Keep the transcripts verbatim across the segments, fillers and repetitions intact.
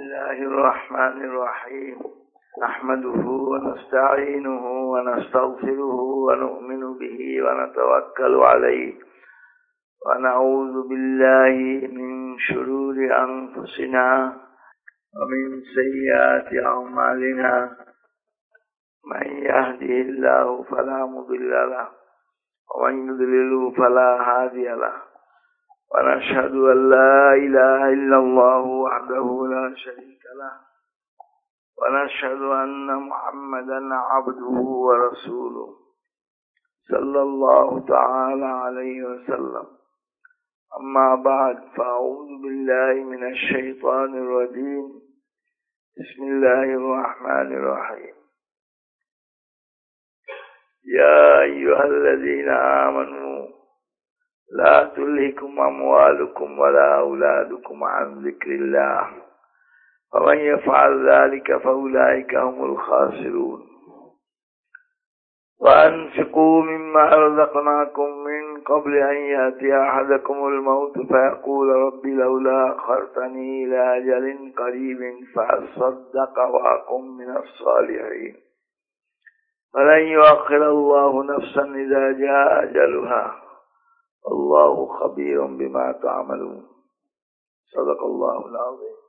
الله الرحمن الرحيم نحمده ونستعينه ونستغفره ونؤمن به ونتوكل عليه ونعوذ بالله من شرور أنفسنا ومن سيئات أعمالنا من يهده الله فلا مضل له ومن يضلل فلا هادي له ونشهد أن لا إله إلا الله وحده لا شريك له ونشهد أن محمدا عبده ورسوله صلى الله تعالى عليه وسلم. أما بعد فأعوذ بالله من الشيطان الرجيم. بسم الله الرحمن الرحيم. يا أيها الذين آمنوا لا تلهكم أموالكم ولا أولادكم عن ذكر الله ومن يفعل ذلك فأولئك هم الخاسرون. وأنفقوا مما رزقناكم من قبل أن يأتي أحدكم الموت فيقول رب لولا أخرتني إلى أجل قريب فأصدق وأكن من الصالحين ولن يؤخر الله نفسا إذا جاء أجلها الله خبير بما تعملون. صدق الله العظيم.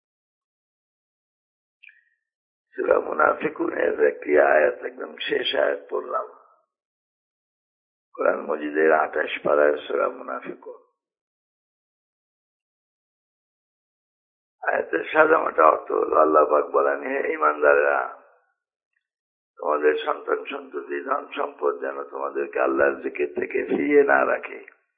সূরা মুনাফিকুনের একটি আয়াত, একদম শেষ আয়াত পড়লাম। কোরআন মজিদের আঠাশ পারার সূরা মুনাফিকুন। আয়াতের সাধারণটা অর্থ হলো, আল্লাহ পাক বলেন, হে ঈমানদাররা, তোমাদের সন্তান সন্ততি ধন সম্পদ যেন তোমাদেরকে আল্লাহর জিকির থেকে ফিরিয়ে না রাখে।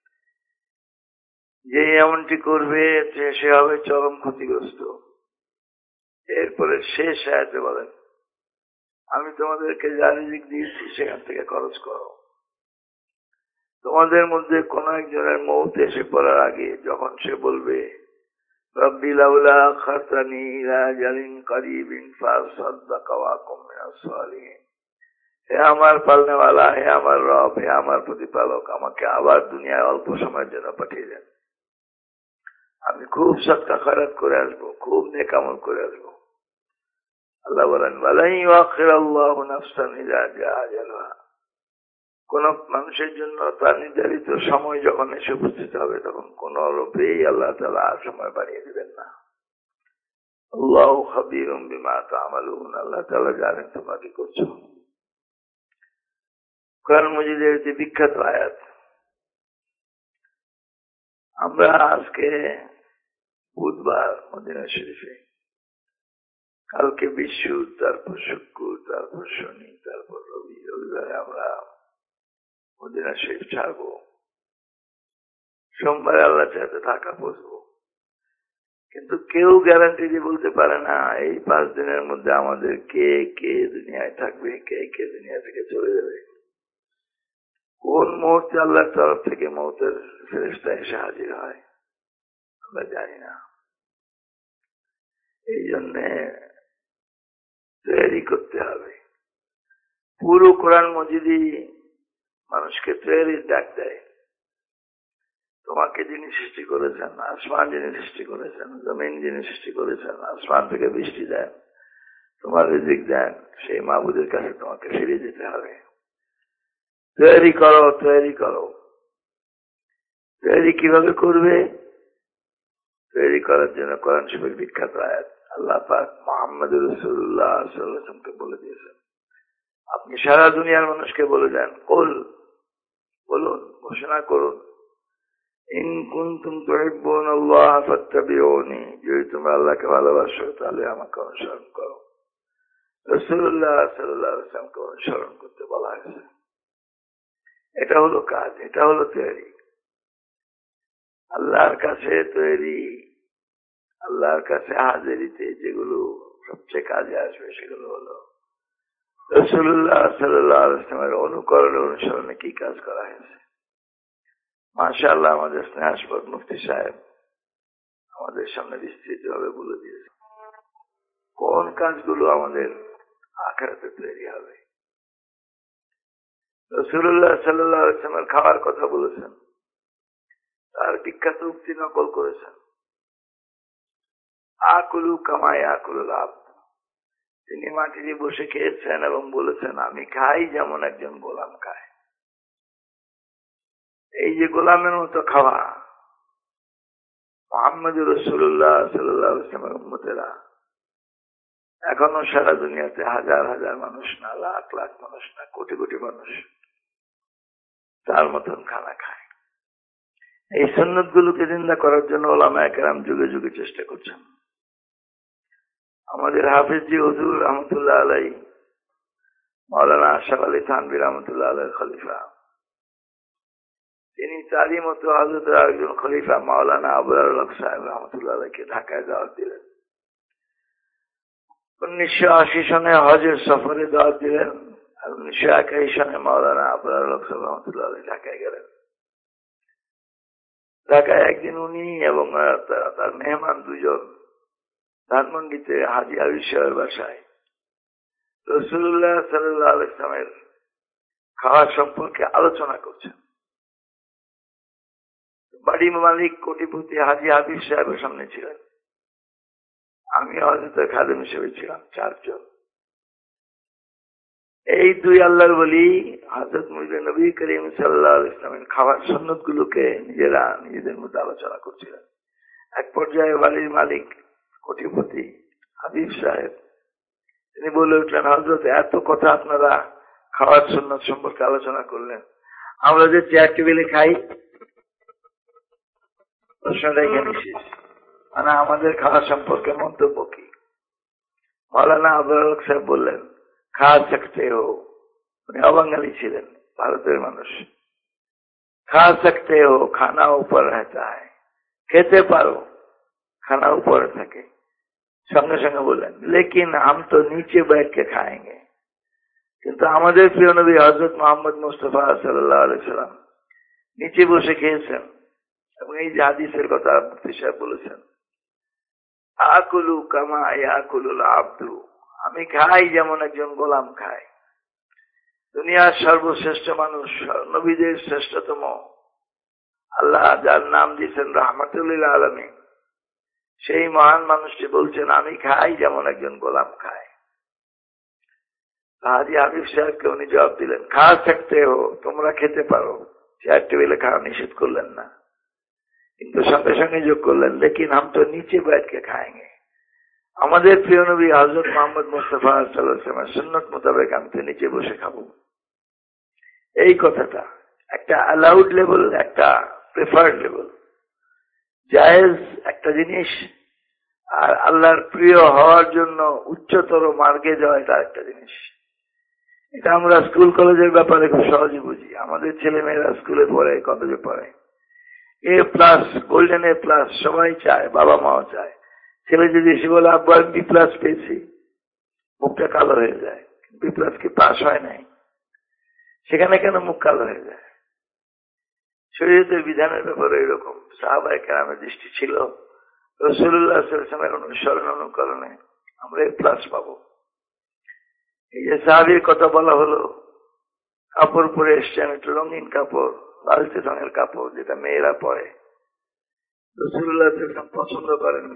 যে এমনটি করবে সে হবে চরম ক্ষতিগ্রস্ত। এরপরে শেষ আয়াতে বলেন, আমি তোমাদেরকে যা রিজিক দিয়েছি সেখান থেকে খরচ করো। তোমাদের মধ্যে কোন একজনের মউত এসে পড়ার আগে যখন সে বলবে, রব্বি লাউলা আখারতানি ইলা আজালিন কারীবিন ফাসাদদাকা ওয়া আকুম মিনাস সালিহিন, হে আমার পালনেওয়ালা, হে আমার রব, হে আমার প্রতিপালক, আমাকে আবার দুনিয়ায় অল্প সময়ের জন্য পাঠিয়ে দেন। আমি খুব সদকা খয়রাত করে আসবো, খুব নেক আমল করে আসবো। আল্লাহ বলেন, ওয়ালাই ইউআখিরুল্লাহু নাফসান ইযা জাআ আজালুহা, কোন মানুষের জন্য তার নির্ধারিত সময় যখন এসে উপস্থিত হবে তখন কোন রূপেই আল্লাহ তাআলা আর সময় বাড়িয়ে দিবেন না। আল্লাহু খাবীরুম বিমা তা'মালুন, আল্লাহ তাআলা জানেন তোমরা কি করছো। কোরআন মজিদের যে বিখ্যাত আয়াত, আমরা আজকে বুধবার মদিনা শরীফে, কালকে বিশু, তারপর শুক্র, তারপর শনি, তারপর রবি, রবিবারে আমরা মদিনা শরীফ ছাড়বো। সোমবারে আল্লাহ চাইতে ঢাকা পৌঁছবো। কিন্তু কেউ গ্যারান্টি দিয়ে বলতে পারে না এই পাঁচ দিনের মধ্যে আমাদের কে কে দুনিয়ায় থাকবে, কে কে দুনিয়া থেকে চলে যাবে। কোন মুহূর্তে আল্লাহর তরফ থেকে মউতের ফেরেশতা এসে হাজির হয় আমরা জানি না। এই জন্য তৈরি করতে হবে। পুরো কোরআন মজিদই মানুষকে তৈরির ডাক দেয়। তোমাকে যিনি সৃষ্টি করেছেন, আসমান যিনি সৃষ্টি করেছেন, জমিন যিনি সৃষ্টি করেছেন, আসমান থেকে বৃষ্টি দেন, তোমার রিজিক দেন, সেই মাবুদের কাছে তোমাকে ফিরে যেতে হবে। তৈরি করো, তৈরি করো। তৈরি কিভাবে করবে? তৈরি করার জন্য কোরআন শরীফের বিখ্যাত আয়াত আল্লাহ পাক মুহাম্মদ রাসূলুল্লাহ সাল্লাল্লাহু আলাইহি ওয়াসাল্লামকে বলে দিয়েছেন, আপনি সারা দুনিয়ার মানুষকে বলে দেন, কুল, বলুন, ঘোষণা করুন, ইন কুনতুম তুহিব্বুনাল্লাহ ফাত্তাবিউনি, যদি তোমরা আল্লাহকে ভালোবাসো তাহলে আমাকে অনুসরণ করো। রাসূলুল্লাহ সাল্লাল্লাহু আলাইহি ওয়াসাল্লামকে অনুসরণ করতে বলা হয়েছে। এটা হলো কাজ, এটা হলো তৈরি। আল্লাহর কাছে তৈরি, আল্লাহর কাছে হাজিরিতে যেগুলো সবচেয়ে কাজে আসবে সেগুলো হলো রাসূলুল্লাহ সাল্লাল্লাহু আলাইহি ওয়াসাল্লামের অনুকরণ, অনুসরণে কি কাজ করা হয়েছে। মাশাআল্লাহ, আমাদের স্নেহাস্পদ মুফতি সাহেব আমাদের সামনে বিস্তৃত ভাবে বলে দিয়েছে কোন কাজগুলো আমাদের আখিরাতে তৈরি হবে। রাসূলুল্লাহ সাল্লাল্লাহু আলাইহি ওয়াসাল্লামের খাওয়ার কথা বলেছেন, তার বিখ্যাত উক্তি নকল করেছেন। আকুলু কামাই আকুলুল আব্দ, তিনি মাটিতে বসে খেয়েছেন এবং বলেছেন আমি খাই যেমন একজন গোলাম খায়। এই যে গোলামের মতো খাওয়া, মুহাম্মদ রাসূলুল্লাহ সাল্লাল্লাহু আলাইহি ওয়াসাল্লামের উম্মতেরা এখনো সারা দুনিয়াতে হাজার হাজার মানুষ না, লাখ লাখ মানুষ না, কোটি কোটি মানুষ তার মতন খানা খায়। এই সুন্নত গুলোকে জিন্দা করার জন্য উলামায়ে কেরাম যুগে যুগে চেষ্টা করছেন। আমাদের হাফিজ জি হুজুর রহমতুল্লাহ আলাইহি, মাওলানা আশরাফ আলী থানভী রহমতুল্লাহ আলাইহির খলিফা, তিনি তারই মতো হযরতের একজন খলিফা মাওলানা আবরারুল হক সাহেব রহমতুল্লাহ আলাইহিকে ঢাকায় দাওয়াত দিলেন। উনিশশো আশি সনে হজের সফরে দাওয়াত দিলেন, আর উনিশশো একাশি সনে মাওলানা আবরারুল হক সাহেব রহমতুল্লাহ আলাইহি ঢাকায় গেলেন। ঢাকায় একদিন উনি এবং তার মেহমান দুজন ধানমন্ডিতে হাজী হাবিব সাহেবের বাসায় রাসূলুল্লাহ সাল্লাল্লাহু আলাইহি ওয়াসাল্লামের খাওয়া সম্পর্কে আলোচনা করছেন। বাড়ি মালিক কোটিপতি হাজী হাবিব সাহেবের সামনে ছিলেন, আমি হযরতের খাদেম হিসেবে ছিলাম, চারজন। এই দুই আল্লাহর ওলি হযরত মুহাম্মদ নবী করিম সাল্লাল্লাহু আলাইহি ওয়াসাল্লামের খাওয়ার সুন্নাত গুলোকে নিজেরা নিজেদের মধ্যে আলোচনা করছিলেন। এক পর্যায়ে বাড়ির মালিক কোটিপতি হাবিব সাহেব তিনি বলে উঠলেন, হযরত এত কথা আপনারা খাওয়ার সুন্নাত সম্পর্কে আলোচনা করলেন, আমরা যে চেয়ার টেবিলে খাই প্রশ্নটা এখানে শেষ, মানে আমাদের খাওয়া সম্পর্কে মন্তব্য কি? মাওলানা আবরারুল হক সাহেব বললেন, খা সকতে হো, উনি অবাঙালি ছিলেন, ভারতের মানুষ। খা সকতে হো, খানা উপর রহতা হ্যায়, খেতে পারো, খানা উপরে থাকে। সঙ্গে সঙ্গে বললেন, লেকিন হাম তো নিচে बैठ के খাएंगे, কিন্তু আমাদের প্রিয় নবী হযরত মুহাম্মদ মুস্তাফা সাল্লাল্লাহু আলাইহি ওয়াসাল্লাম নিচে বসে খেয়েছেন। এবং এই যে হাদিসের কথা মুফতি সাহেব বলেছেন, আকুলু কামা ইয়াকুলুল আব্দু, আমি খাই যেমন একজন গোলাম খায়। দুনিয়ার সর্বশ্রেষ্ঠ মানুষ, নবীদের শ্রেষ্ঠতম, আল্লাহ যার নাম দিয়েছেন রাহমাতুল লিল আলামিন, সেই মহান মানুষটি বলছেন আমি খাই যেমন একজন গোলাম খায়। হাজী হাবিব সাহেবকে উনি জবাব দিলেন, খা সকতে হো, তোমরা খেতে পারো, চেয়ার টেবিলে খাওয়া নিষেধ করলেন না, কিন্তু সঙ্গে সঙ্গে যোগ করলেন, লেকিন হাম তো নিচে बैठ के খাएंगे, আমাদের প্রিয় নবী হযরত মুহাম্মদ মুস্তাফা সাল্লাল্লাহু আলাইহি ওয়াসাল্লামের সুন্নাত মোতাবেক আমি তো নিচে বসে খাবো। এই কথাটা একটা অ্যালাউড লেভেল, একটা প্রেফার্ড লেভেল, জায়েজ একটা জিনিস, আর আল্লাহর প্রিয় হওয়ার জন্য উচ্চতর মার্গে যাওয়া এটা একটা জিনিস। এটা আমরা স্কুল কলেজের ব্যাপারে খুব সহজে বুঝি। আমাদের ছেলে মেয়েরা স্কুলে পড়ে, কলেজে পড়ে, A plus, golden A plus সবাই চায়, বাবা মাও চায়। ছেলে যদি এসে বলে আব্বু আমি বি প্লাস পেয়েছি, মুখটা কালো হয়ে যায়। বি প্লাস কি পাস হয় নাই? সেখানে কেন মুখ কালো হয়ে যায়? শরীয়তের বিধানের ব্যাপারে এরকম সাহাবায়ে কেরামের দৃষ্টি ছিল। রাসূলুল্লাহ সাল্লাল্লাহু আলাইহি ওয়াসাল্লামের অনুসরণ অনুকরণে আমরা এ প্লাস পাবো। এই যে সাহাবীর কথা বলা হলো, কাপড় পরে এসছেন, একটু রঙিন কাপড়, লালচে রঙের কাপড়, যেটা মেয়েরা পরে, রাসূলুল্লাহ সাল্লাল্লাহু আলাইহি ওয়াসাল্লাম পছন্দ করেননি,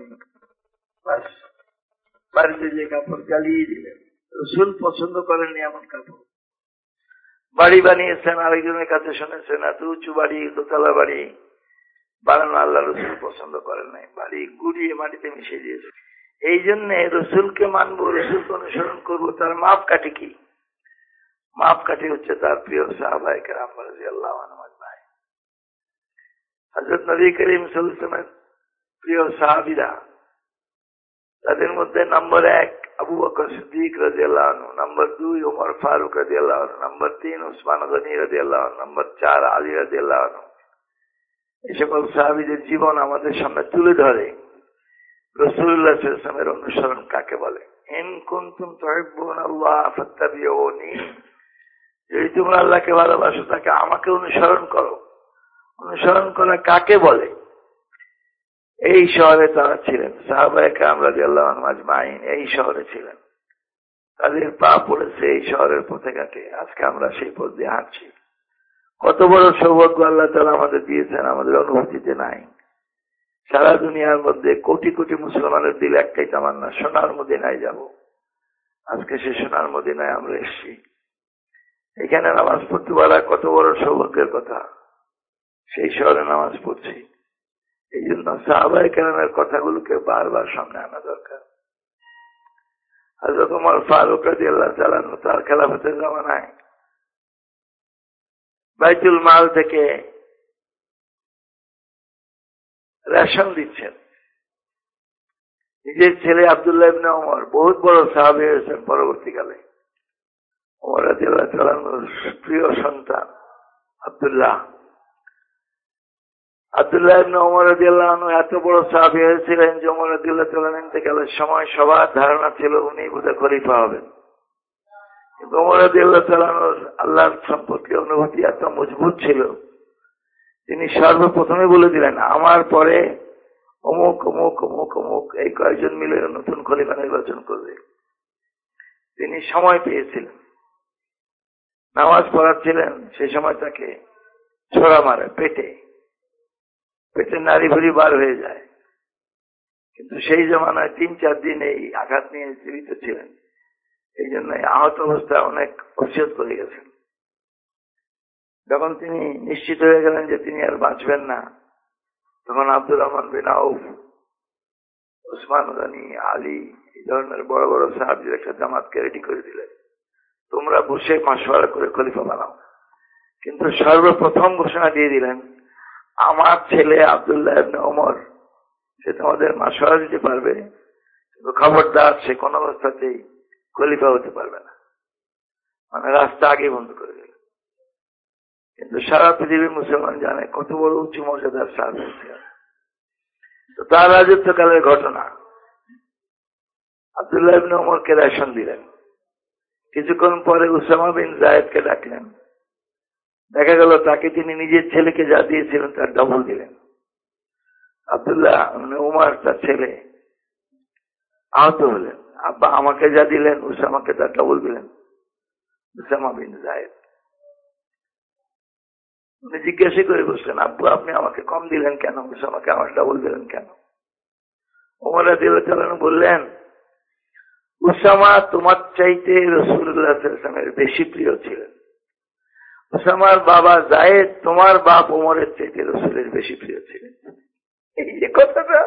বাড়িতে যে কাপড় জ্বালিয়ে দিলেন। রাসূল পছন্দ করেননি এমন কাপড়। বাড়ি বানিয়েছেন, আরেকজনের কাছে শুনেছেন, এত উঁচু বাড়ি, দোতলা বাড়ি বানানো আল্লাহ রাসূল পছন্দ করেন নাই, বাড়ি গুড়িয়ে মাটিতে মিশিয়ে দিয়েছে। এই জন্য রাসূলকে মানবো, রাসূলকে অনুসরণ করবো, তার মাপকাঠি কি? মাপকাঠি হচ্ছে তার প্রিয় সাহাবায়ে কেরাম রাদিয়াল্লাহু আনহুম আজমাইন। হযরত নবী করিম সাল্লাল্লাহু আলাইহি ওয়াসাল্লামের প্রিয় সাহাবীরা, তাদের মধ্যে নম্বর এক আবু বকর সিদ্দিক রাদিয়াল্লাহু আনহু, নম্বর দুই ওমর ফারুক রাদিয়াল্লাহু আনহু, নম্বর তিন উসমান গনি রাদিয়াল্লাহু আনহু, নম্বর চার আলী রাদিয়াল্লাহু আনহু। এই সকল সাহাবীদের জীবন আমাদের সামনে তুলে ধরে রাসূলুল্লাহ সাল্লাল্লাহু আলাইহি ওয়াসাল্লামের অনুসরণ কাকে বলে। ইন কুনতুম তুহিব্বুনাল্লাহ ফাত্তাবিউনি, যদি তোমরা আল্লাহকে ভালোবাসো তাকে আমাকে অনুসরণ করো। অনুসরণ করা কাকে বলে? এই শহরে তারা ছিলেন, সাহাবায়ে কেরাম রাদিয়াল্লাহু আনহুম আজমাইন এই শহরে ছিলেন, তাদের পা পড়েছে এই শহরের পথে ঘাটে। আজকে আমরা সেই পথ দিয়ে হাঁটছি। কত বড় সৌভাগ্য আল্লাহ তাআলা আমাদের দিয়েছেন, আমাদের অনুভূতিতে নাই। সারা দুনিয়ার মধ্যে কোটি কোটি মুসলমানের দিল একটাই তামান্না, সোনার মদিনায় যাব। আজকে সে সোনার মদিনায় আমরা এসেছি। এখানে নামাজ পড়তে পারা কত বড় সৌভাগ্যের কথা। সেই শহরে নামাজ পড়ছি। এই জন্য সাহাবায়ে কেরামের কথাগুলোকে বারবার সামনে আনা দরকার। হযরত ওমর ফারুক রাদিয়াল্লাহু তাআলা আনহু তার খেলাফতের জামানায় বাইতুল মাল থেকে রেশন দিচ্ছেন। নিজের ছেলে আব্দুল্লাহ ইবনে ওমর বহুত বড় সাহাবী হয়েছেন পরবর্তীকালে। ওমর রাদিয়াল্লাহু তাআলা আনহুর প্রিয় সন্তান আব্দুল্লাহ আব্দুল্লাহ ইবনে ওমর রাদিয়াল্লাহু আনহু এত বড় সাহাবী হয়েছিলেন যে ওমর রাদিয়াল্লাহু তাআলা ইন্তেকালের সময় সবার ধারণা ছিল উনি বোধহয় খলিফা হবেন। কিন্তু ওমর রাদিয়াল্লাহু তাআলা আনহুর আল্লাহর সম্পর্কে অনুভূতি এত মজবুত ছিল, তিনি সর্বপ্রথমে বলে দিলেন, আমার পরে অমুক অমুক অমুক অমুক এই কয়েকজন মিলে নতুন খলিফা নির্বাচন করবে। তিনি সময় পেয়েছিলেন, নামাজ পড়াচ্ছিলেন, সেই সময় তাকে ছোড়া মারে পেটে পেটে নারী ভুড়ি বার হয়ে যায়। কিন্তু সেই জমানায় তিন চার দিন এই আঘাত নিয়ে জীবিত ছিলেন। এই জন্য আহত অবস্থায় অনেক ওসিয়ত করে গেছেন। যখন তিনি নিশ্চিত হয়ে গেলেন যে তিনি আর বাঁচবেন না, তখন আব্দুর রহমান বিন আউফ, ওসমান গনি, আলী এই ধরনের বড় বড় সাহাবীর একটা জামাতকে রেডি করে দিলেন, তোমরা বসে মাশওয়ারা করে খলিফা বানাও। কিন্তু সর্বপ্রথম ঘোষণা দিয়ে দিলেন, আমার ছেলে আব্দুল্লাহ ইবনে ওমর সে তোমাদের মাশওয়ারা দিতে পারবে, কিন্তু খবরদার সে কোন অবস্থাতেই খলিফা হতে পারবে না। মানে রাস্তা আগে বন্ধ করে দিল। কিন্তু সারা পৃথিবীর মুসলমান জানে কত বড় উঁচু মর্যাদার সাহাবী ছিলেন। তো তার রাজত্বকালের ঘটনা, আব্দুল্লাহ ইবনে ওমরকে রেশন দিলেন। কিছুক্ষণ পরে উসামা বিন যায়েদকে ডাকলেন। দেখা গেল তাকে তিনি নিজের ছেলেকে যা দিয়েছিলেন তার ডবল দিলেন। আব্দুল্লাহ মানে ওমর তার ছেলে আহত হলেন। আব্বা আমাকে যা দিলেন উসামাকে তার ডবল দিলেন। উসামা বিন যায়েদ উনি জিজ্ঞাসা করে বসলেন, আব্বু আপনি আমাকে কম দিলেন কেন, উসামাকে আমার ডবল দিলেন কেন? ওমর রাদিয়াল্লাহু তাআলা বললেন, উসামা তোমার চাইতে রাসূলুল্লাহ সাল্লাল্লাহু আলাইহি ওয়াসাল্লামের বেশি প্রিয় ছিলেন। উসামার বাবা যায়েদ তোমার বাপ ওমরের চাইতে রাসূলের বেশি প্রিয় ছিলেন। এই যে কথাটা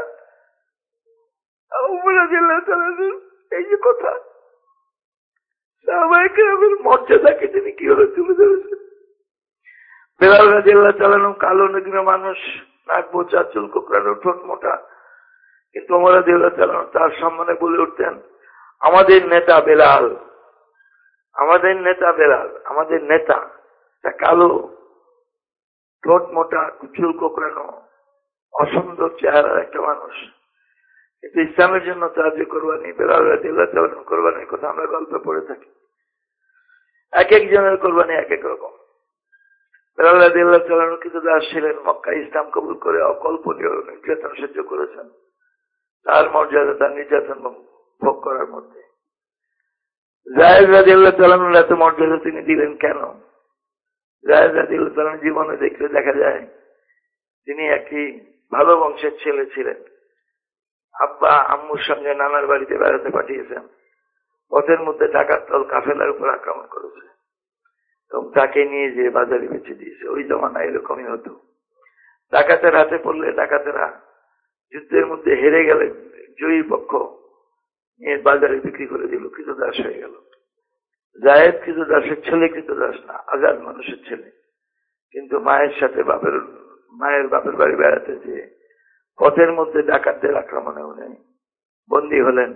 ওমর রাদিয়াল্লাহু তাআলা, এই যে কথা সাহাবায়ে কেরামের মর্যাদাকে তিনি কিভাবে তুলে ধরেছেন। বেলাল রাদিয়াল্লাহু তাআলা কালো নগ্ন মানুষ, নাক বোঁচা, চুল কোঁকড়ানো, ঠোঁট মোটা, কিন্তু ওমর রাদিয়াল্লাহু তাআলা তার সম্মানে বলে উঠতেন, আমাদের নেতা বেলাল, আমাদের নেতা বেলাল, আমাদের নেতা। তা কালো, ঠোঁট মোটা, চুল কোঁকড়ানো, অসুন্দর চেহারার একটা মানুষ, কিন্তু ইসলামের জন্য তার যে কোরবানি, বেলাল রাদিয়াল্লাহু তাআলা কোরবানির কথা আমরা গল্পে পড়ে থাকি। এক একজনের কোরবানি এক এক রকম। বেলাল রাদিয়াল্লাহু তাআলা কিছু দাস ছিলেন, মক্কা ইসলাম কবুল করে অকল্পনীয় নির্যাতন সহ্য করেছেন। তার মর্যাদা তার নির্যাতন ভোগ করার মধ্যে। যায়েদ রাদিয়াল্লাহু তাআলা এত মর্যাদা তিনি দিলেন কেন? যায়েদ রাদিয়াল্লাহু তাআলা জীবনে দেখলে দেখা যায় তিনি একটি ভালো বংশের ছেলে ছিলেন। আব্বা আম্মুর সঙ্গে নানার বাড়িতে বেড়াতে পাঠিয়েছেন। পথের মধ্যে ডাকাত দল কাফেলার উপর আক্রমণ করেছে এবং তাকে নিয়ে যে বাজারে বেঁচে দিয়েছে। ওই জমানায় এরকমই হতো, ডাকাতের হাতে পড়লে ডাকাতেরা যুদ্ধের মধ্যে হেরে গেলে জয়ী পক্ষ নিয়ে বাজারে বিক্রি করে দিল, কৃতদাস হয়ে গেল। যায়েদ কৃতদাসের ছেলে, কৃতদাস না, আজাদ মানুষের ছেলে, কিন্তু মায়ের সাথে বাপের মায়ের বাপের বাড়ি বেড়াতে যেয়ে পথের মধ্যে ডাকাতদের আক্রমণে উনি বন্দী হলেন,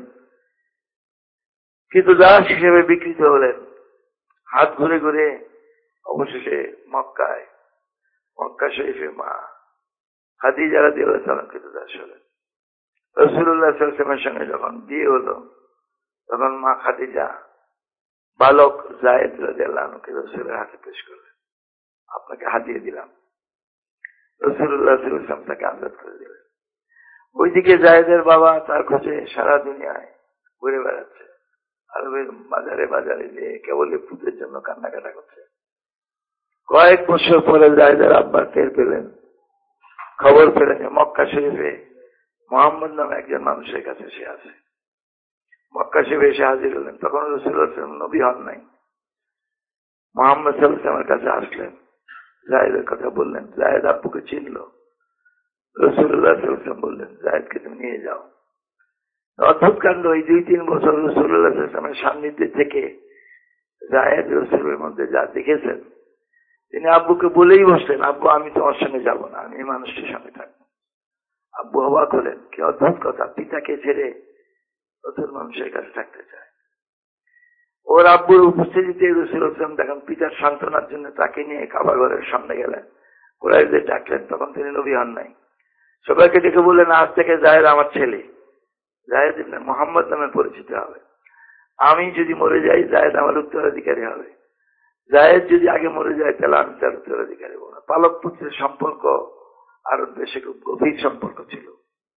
কৃতদাস হিসেবে বিকৃত হলেন। হাত ঘুরে ঘুরে অবশেষে মক্কায়, মক্কা শরীফে মা খাদিজা রাদিয়াল্লাহু তাআলা কৃতদাস হলেন। রাসূলুল্লাহ সাল্লাল্লাহু আলাইহি ওয়াসাল্লামের সঙ্গে যখন বিয়ে হলো, তখন মা খাদিজা বালক যায়েদ রাদিয়াল্লাহু আনহুকে রাসূলের হাতে পেশ করলেন, আপনাকে হাতিয়ে দিলাম। রাসূলুল্লাহ সাল্লাল্লাহু আলাইহি ওয়াসাল্লাম তাকে আজাদ করে দিলেন। ওইদিকে যায়েদের বাবা তার খোঁজে সারা দুনিয়ায় ঘুরে বেড়াচ্ছে, আরবের বাজারে বাজারে যে কেবল পুতের জন্য কান্নাকাটা করছে। কয়েক বছর পরে যায়েদের আব্বা টের পেলেন, খবর পেলেন যে মক্কা শরীফে মোহাম্মদ নামে একজন মানুষের কাছে সে আছে। মক্কা শরীফে এসে হাজির হলেন, তখন রাসূলুল্লাহ সাল্লাল্লাহু আলাইহি ওয়াসাল্লাম নবী হন নাই। মোহাম্মদ সাল্লাল্লাহু আলাইহি ওয়াসাল্লামের কাছে আসলেন, জায়েদের কথা বললেন, জায়েদ আব্বুকে চিনল। রাসূলুল্লাহ সাল্লাল্লাহু আলাইহি ওয়াসাল্লাম বললেন, জায়েদকে তুমি নিয়ে যাও। অদ্ভুত কাণ্ড, এই দুই তিন বছর রাসূলুল্লাহ সাল্লাল্লাহু আলাইহি ওয়াসাল্লামের সান্নিধ্যে থেকে জায়েদ রাসূলের মধ্যে যা দেখেছেন, তিনি আব্বুকে বলেই বসলেন, আব্বু আমি তোমার সঙ্গে যাব না, আমি এই মানুষটির সঙ্গে থাকবো। আব্বু অবাক হলেন, কি অদ্ভুত কথা, পিতাকে ছেড়ে নতুন মানুষের কাছে থাকতে চায়। ওর আব্বুর উপস্থিতিতে রাসূলুল্লাহ সাল্লাল্লাহু আলাইহি ওয়াসাল্লাম তখন পিতার সান্ত্বনার জন্য তাকে নিয়ে কাবা ঘরের সামনে গেলেন, কুরাইশদের ডাকলেন। তখন তিনি নবী হন নাই। সবাইকে ডেকে বললেন, আজ থেকে জায়েদ আমার ছেলে, জায়েদ ইবনে মুহাম্মদ নামে পরিচিত হবে। আমি যদি মরে যাই, জায়েদ আমার উত্তরাধিকারী হবে। জায়েদ যদি আগে মরে যায়, তাহলে আমি তার উত্তরাধিকারী হবো না। পালক পুত্রের সম্পর্ক আরব দেশে খুব গভীর সম্পর্ক ছিল।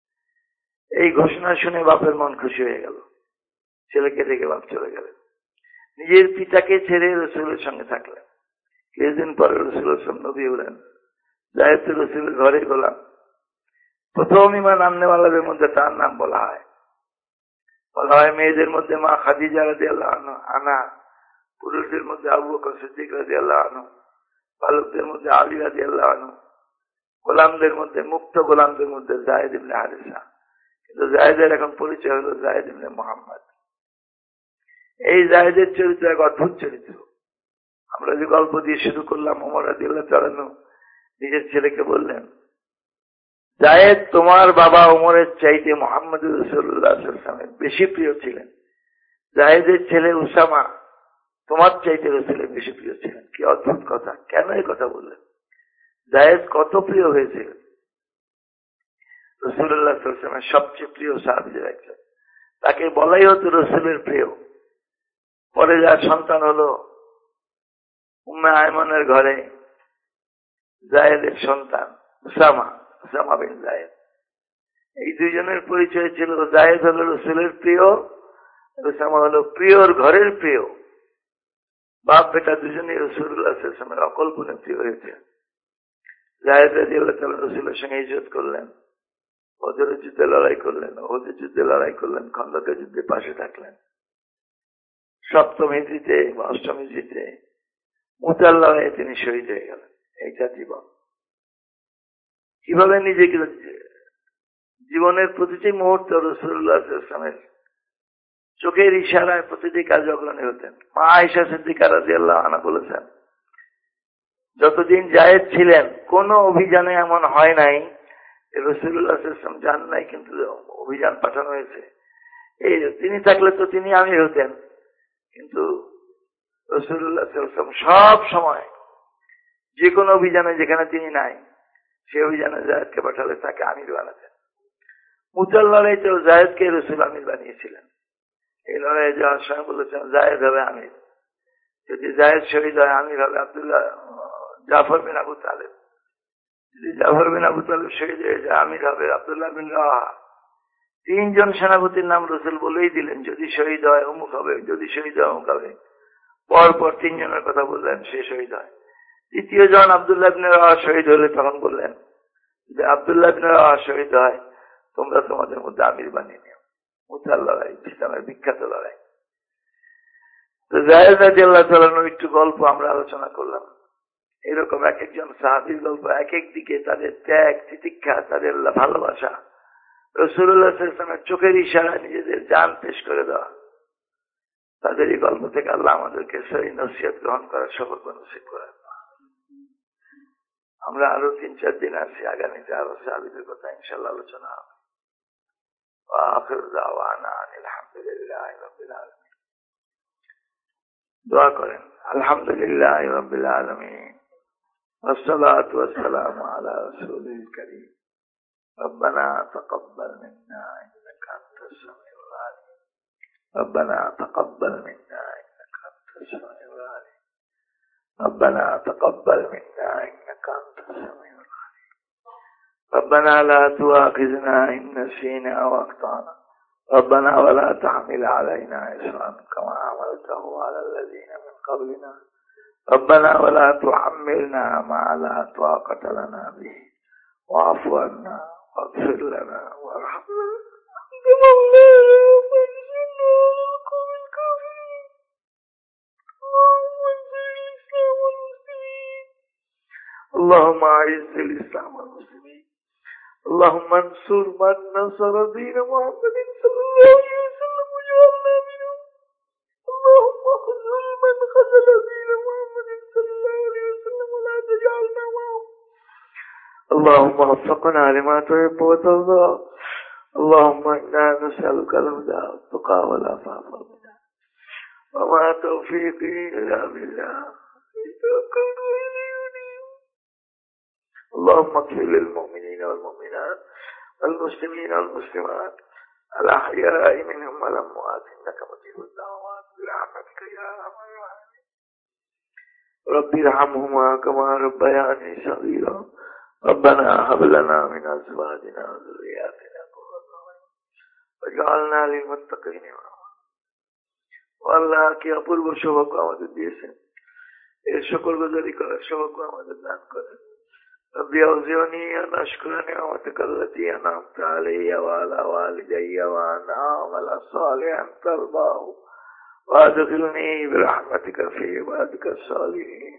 এই ঘোষণা শুনে বাপের মন খুশি হয়ে গেল, ছেলেকে রেখে বাপ চলে গেলেন। নিজের পিতাকে ছেড়ে রাসূলের সঙ্গে থাকলেন। কিছুদিন পরে রাসূলুল্লাহ সাল্লাল্লাহু আলাইহি ওয়াসাল্লাম নবী হলেন। জায়েদ তো রাসূলের ঘরে গোলাম। প্রথম ঈমান আননেওয়ালাদের মধ্যে তার নাম বলা হয়। বলা হয় মেয়েদের মধ্যে মা খাদিজা রাদিয়াল্লাহু আনহা, পুরুষদের মধ্যে আবু বকর সিদ্দিক রাদিয়াল্লাহু আনহু, বালকদের মধ্যে আলী রাদিয়াল্লাহু আনহু, গোলামদের মধ্যে, মুক্ত গোলামদের মধ্যে জায়েদ ইবনে হারিসা। কিন্তু জায়েদের এখন পরিচয় হলো জায়েদ ইবনে মুহাম্মদ। এই জায়েদের চরিত্র এক অদ্ভুত চরিত্র। আমরা যে গল্প দিয়ে শুরু করলাম, ওমর রাদিয়াল্লাহু তাআলা নিজের ছেলেকে বললেন, জায়েদ তোমার বাবা ওমরের চাইতে মুহাম্মদ রাসূলুল্লাহ সাল্লাল্লাহু আলাইহি ওয়াসাল্লামের বেশি প্রিয় ছিলেন। জায়েদের ছেলে উসামা তোমার চাইতে রাসূলের বেশি প্রিয় ছিলেন। কি অদ্ভুত কথা, কেন এই কথা বললেন? জায়েদ কত প্রিয় হয়েছিল? রাসূলুল্লাহ সাল্লাল্লাহু আলাইহি ওয়াসাল্লামের সবচেয়ে প্রিয় সাহাবীদের একজন, তাকে বলাই হতো রাসূলের প্রিয়। পরে যার সন্তান হলো উম্মে আয়মনের ঘরে জায়েদের সন্তান উসামা, উসামা বিন জায়েদ। এই দুইজনের পরিচয় ছিল, জায়েদ হলো রাসূলের প্রিয়, উসামা হলো প্রিয়র ঘরের প্রিয়। বাপ বেটা দুজনেই রাসূলুল্লাহ সাল্লাল্লাহু আলাইহি ওয়াসাল্লামের অকল্পনীয় প্রিয় হয়েছে। জায়েদ রাদিয়াল্লাহু তাআলা রাসূলের সঙ্গে হিজরত করলেন, বদরের যুদ্ধে লড়াই করলেন, উহুদের যুদ্ধে লড়াই করলেন, খন্দকের যুদ্ধে পাশে থাকলেন। সপ্তম হিজরিতে বা অষ্টম হিজরিতে মুতার লড়াইয়ে তিনি শহীদ হয়ে গেলেন। এইটা জীবন। কিভাবে নিজেকে জীবনের প্রতিটি মুহূর্তে রাসূলুল্লাহ সাল্লাল্লাহু আলাইহি ওয়াসাল্লামের চোখের ইশারায় প্রতিটি কাজ অগ্রণী হতেন। মা আয়েশা সিদ্দিকা রাদিয়াল্লাহু আনহা বলেছেন, যতদিন জায়েদ ছিলেন কোন অভিযানে এমন হয় নাই রাসূলুল্লাহ সাল্লাল্লাহু আলাইহি ওয়াসাল্লাম যান নাই কিন্তু অভিযান পাঠানো হয়েছে। এই তিনি থাকলে তো তিনি আমি হতেন, কিন্তু রাসূলুল্লাহ সাল্লাল্লাহু আলাইহি ওয়াসাল্লাম সব সময় যে কোনো অভিযানে যেখানে তিনি নাই, সেই অভিযানে জায়েদকে পাঠালে তাকে আমির বানাতেন। মুতার লড়াইতেও জায়েদকে রাসূল আমির বানিয়েছিলেন। এই লড়াইয়ে যাওয়ার সময় বলেছেন, জায়েদ হবে আমির। যদি জায়েদ শহীদ হয়, আমির হবে আব্দুল্লাহ জাফর বিন আবু তালেব। যদি জাফর বিন আবু তালেব শহীদ হয়ে যায়, আমির হবে আব্দুল্লাহ বিন রাওয়াহা। তিনজন সেনাপতির নাম রাসূল বলেই দিলেন, যদি শহীদ হয় অমুক হবে, যদি শহীদ হয় অমুক হবে। পর পর তিনজনের কথা বললেন, সে শহীদ হয়। তৃতীয় জন আব্দুল্লাহ বিন রাওয়াহা শহীদ হলে তখন বললেন, যদি আব্দুল্লাহ বিন রাওয়াহা শহীদ হয়, তোমরা তোমাদের মধ্যে আমির বানিয়ে নিও। মুতার লড়াই, ইসলামের বিখ্যাত লড়াই। তো জায়েদ রাদিয়াল্লাহু তাআলা আনহু একটু গল্প আমরা আলোচনা করলাম। এরকম এক একজন সাহাবীর গল্প, এক এক দিকে তাদের ত্যাগ, তিতিক্ষা, তাদের ভালোবাসা, রাসূলুল্লাহ সাল্লাল্লাহু আলাইহি ওয়াসাল্লামের চোখের ইশারায় নিজেদের জান পেশ করে দেওয়া। তাদের এই গল্প থেকে আল্লাহ আমাদেরকে সহি নসিহত গ্রহণ করার সৌভাগ্য নসিব করেন। আমরা আরো তিন চার দিন আছি, আগামীতে আরো সাহাবীদের কথা ইনশাআল্লাহ আলোচনা হবে। আখির দাওয়ানা আলহামদুলিল্লাহি রাব্বিল আলামিন। দোয়া করেন, আলহামদুলিল্লাহি রাব্বিল আলামিন, والصلاة والسلام على رسول الكريم. ربنا تقبل منا إنك أنت السميع العليم. ربنا تقبل منا إنك أنت السميع العليم. ربنا تقبل منا إنك أنت السميع العليم. ربنا لا تؤاخذنا إن نسينا أو أخطأنا. ربنا ولا تحمل علينا إصرا كما حملته على الذين من قبلنا. ربنا ولا تحملنا ما لا طاقة لنا به واعف عنا واغفر لنا وارحمنا أنت مولانا فانصرنا على القوم الكافرين. اللهم أعز الإسلام والمسلمين. اللهم انصر من نصر دين محمد صلى الله عليه وسلم وجعلنا منهم. اللهم خذل من خذل دين محمد صلى الله عليه وسلم ولا تجعلنا معهم. اللهم وفقنا لما تحب وترضى. اللهم إنا نسألك الهدى والتقى والعفاف والغنى وما توفيقي إلا بالله توكلت عليه. اللهم اغفر للمؤمنين والمؤمنات والمسلمين والمسلمات الأحياء منهم والأموات إنك مجيب الدعوات برحمتك يا أرحم الراحمين. رب ارحمهما كما ربياني صغيرا. ربنا هب لنا من أزواجنا وذرياتنا قرة أعين واجعلنا للمتقين إماما. আল্লাহ কি অপূর্ব সৌভাগ্য আমাদের দিয়েছেন, এর শুকরগুজারি করার সৌভাগ্য আমাদের দান করেন। ربي أوزعني أن أشكر نعمتك التي أنعمت علي وعلى والدي وأن أعمل صالحا ترضاه وأدخلني برحمتك في عبادك الصالحين.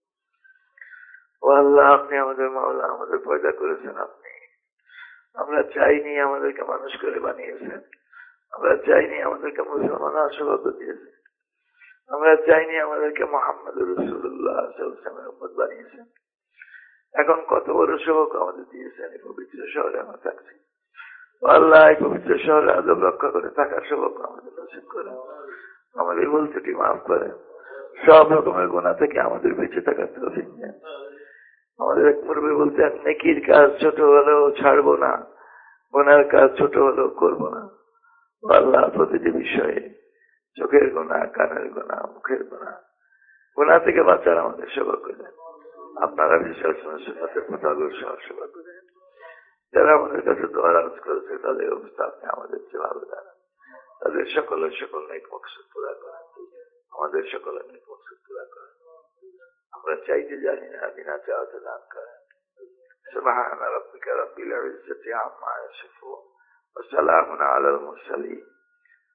ও আল্লাহ, আপনি আমাদের মাওলা, আমাদের পয়দা করেছেন আপনি। আমরা চাইনি আমাদেরকে মানুষ করে বানিয়েছেন। আমরা চাইনি আমাদেরকে মুসলমান সৌভাগ্য দিয়েছেন। আমরা চাইনি আমাদেরকে মুহাম্মদ রাসূলুল্লাহ সাল্লাল্লাহু আলাইহি ওয়াসাল্লামের উম্মত বানিয়েছেন। এখন কত বড় সৌভাগ্য আমাদের দিয়েছেন, এই পবিত্র শহরে আমরা থাকছি। আল্লাহ, এই পবিত্র শহরে আদব রক্ষা করে থাকার সৌভাগ্য আমাদের নসিব করেন। আমাদের ভুল ত্রুটি মাফ করেন। সব রকমের গুনাহ থেকে আমাদের বেঁচে থাকার তৌফিক দেন। আমাদের এক মুরব্বি বলতেন, নেকির কাজ ছোট হলেও ছাড়বো না, গুনার কাজ ছোট হলেও করবো না। আল্লাহ, প্রতিটি বিষয়ে চোখের গুনাহ, কানের গুনাহ, মুখের গুনাহ, গুনাহ থেকে বাঁচার আমাদের সৌভাগ্য দেন। আপনারা বিশাল সুন্নতের কথাগুলো সৌভাগ্য দেন। যারা আমাদের কাছে দোয়া আরজ করেছে তাদের অবস্থা আপনি আমাদের চেয়ে ভালো জানেন। তাদের সকলের সকল নেক মকসুদ পুরা করেন। আমাদের সকলের নেক মকসুদ পুরা করেন। আমরা চাইতে জানি না, বিনা চাওয়াতে দান করেন। সুবহান রাব্বিকা রাব্বিল ইজ্জাতি আম্মা ইয়াসিফুন ওয়া সালামুন আলাল মুরসালিন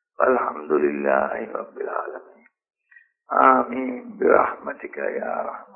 আলহামদুলিল্লাহি রাব্বিল আলামিন। আমিন বিরহমাতিকা ইয়া আরহাম